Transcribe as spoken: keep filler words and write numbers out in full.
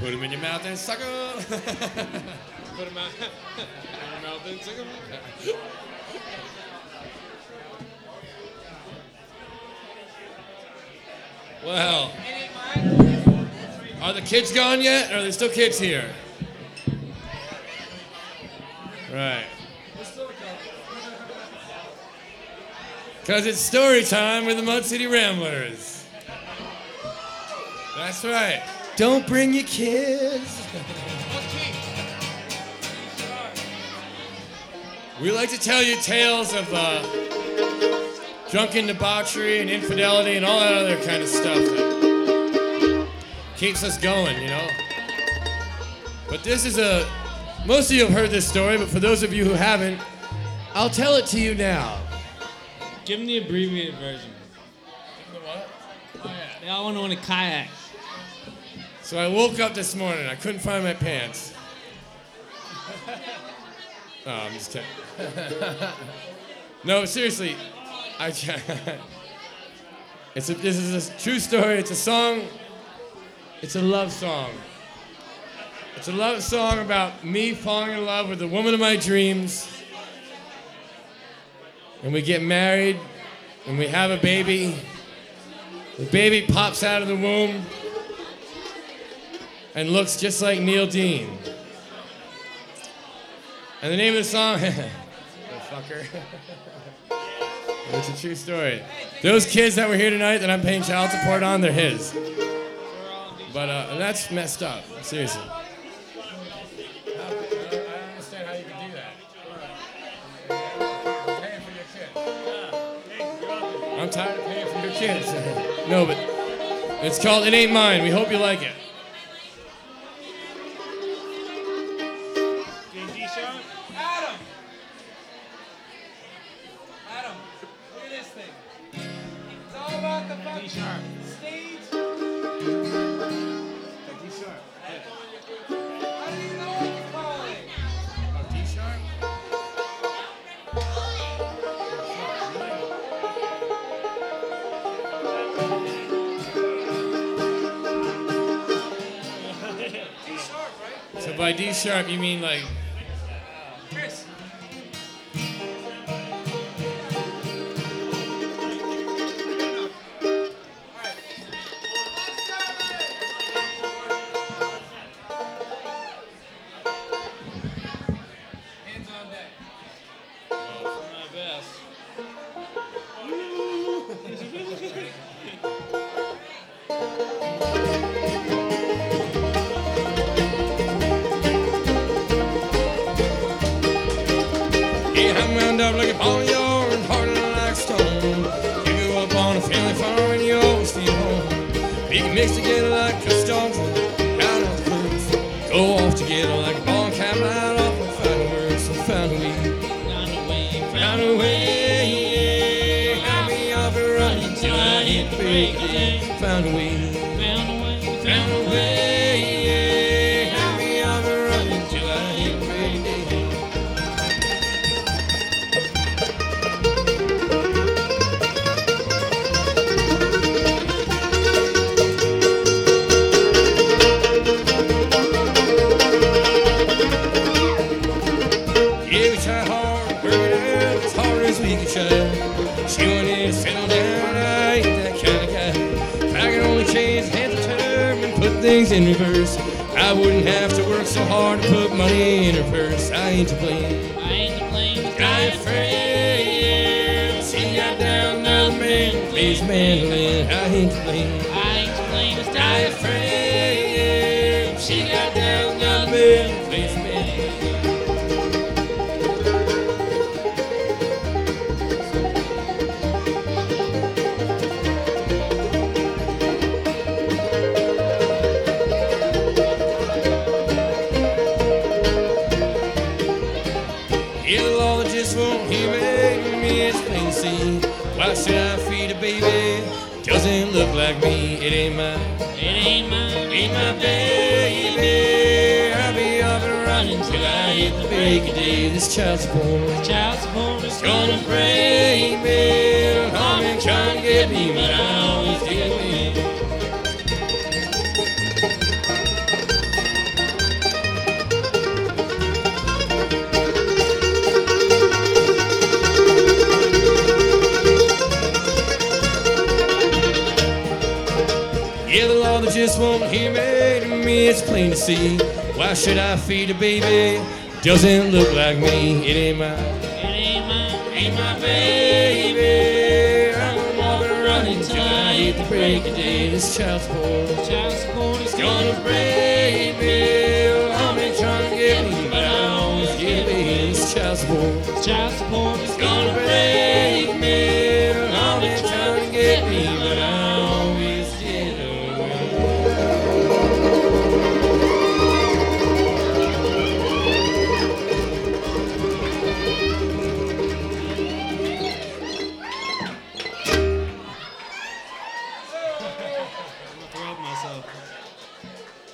Put him in your mouth and suck him. Put him out in your mouth and suck him. Well, are the kids gone yet? Or are there still kids here? Right. Because it's story time with the Mud City Ramblers. That's right. Don't bring your kids. We like to tell you tales of uh, drunken debauchery and infidelity and all that other kind of stuff that keeps us going, you know. But this is a, most of you have heard this story, but for those of you who haven't, I'll tell it to you now. Give them the abbreviated version. Give them the what? Oh, yeah. They all want to win a kayak. So I woke up this morning, I couldn't find my pants. Oh, I'm just kidding. No, seriously, I it's a, this is a true story. It's a song. It's a love song. It's a love song about me falling in love with the woman of my dreams. And we get married, and we have a baby. The baby pops out of the womb and looks just like Neil Dean. And the name of the song, fucker. It's a true story. Those kids that were here tonight that I'm paying child support on, they're his. But uh, and that's messed up, seriously. I don't understand how you can do that. I'm paying for your kid. I'm tired of paying for your kids. No, but it's called It Ain't Mine. We hope you like it. Adam! Adam, look at this thing. It's all about the fucking stage. D sharp. I don't even know what to call it. Oh, D sharp? D sharp, right? So by D sharp, you mean like... Chris. Hands on deck. Oh, my best. I'm wound up like a barnyard and hardened like stone. You grew up on a family farm and you always stayed home. We can mix together like cuss dogs out of the curve. Go off together like a ball and cap light off and find words and found a way. Found a way, Found a way. Had me off and running till I hit the break. Yeah. Found a way. found a way, Found a way. Had me off and running till I hit the break. Yeah. She wanted to settle down, I ain't that kind of guy. If I could only change hands of time and put things in reverse, I wouldn't have to work so hard to put money in her purse. I ain't to blame. I ain't to blame. I ain't afraid. She got down another man, plays mandolin. I ain't to blame. I ain't to blame. I ain't afraid. She got down another man, plays mandolin. Why should I feed a baby? Doesn't look like me. It ain't mine. It ain't mine. Ain't my baby. I'll be off and running till I hit the break of day. This child's born. Child support is Gonna break me. Harm and trying to get me, but I always get me. just won't hear me. To me, it's plain to see. Why should I feed a baby? Doesn't look like me. It ain't my, It ain't mine. ain't my baby. I'm walking around until I hit the break of day. This child's support Child support is gonna break me. Well, I'm been trying to get me, but I always get me. This child support Child support is gonna break me. Well, I'm been trying to get me, but I always get away. I'm gonna throw up myself.